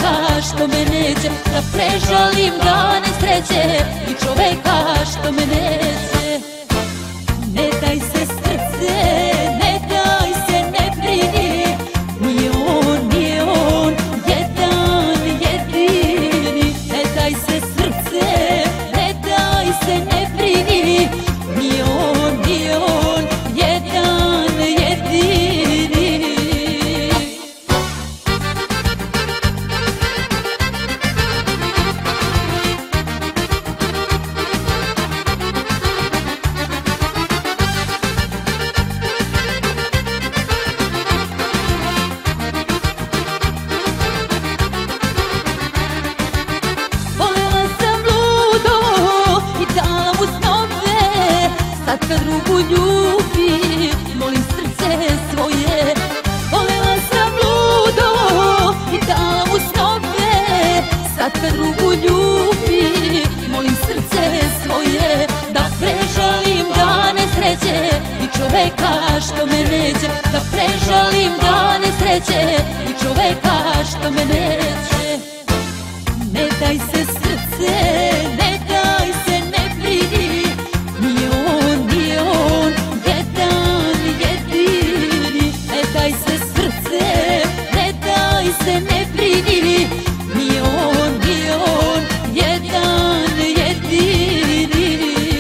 čoveka što me neće, da prežalim dane sreće i čoveka što me neće. Ne daj se srce, ne daj se, ne brini, nije on jedan jedini. Ne daj se srce, ne daj se, ne brini, nije on jedan jedini. Kad drugu ljubi, molim srce svoje. Volela sam ludo i dala mu snove. Sad kad drugu ljubi, molim srce svoje. Da prežalim dane sreće i čoveka što me neće, da prežalim dane sreće i čoveka što me neće. Ne daj se srce, ne daj se, ne brini, nije on jedan jedini. Ne daj se srce, ne daj se, ne brini, nije on jedan jedini.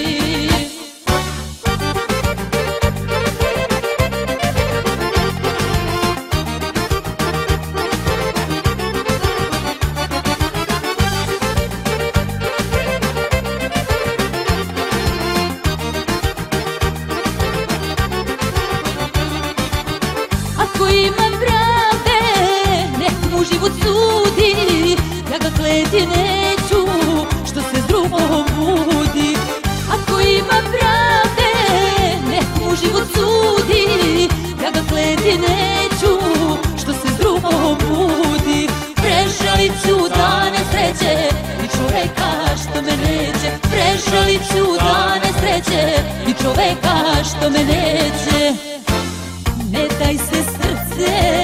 Ako imam pravde, nek mu život sudi, ja ga kleti neću, što se s drugom budi. Ako imam pravde, nek mu život sudi, ja ga kleti neću, što se s drugom budi. Prežalit ću dane sreće i čoveka što me neće, prežalit ću dane sreće i čoveka što me neće. Ne daj se srce,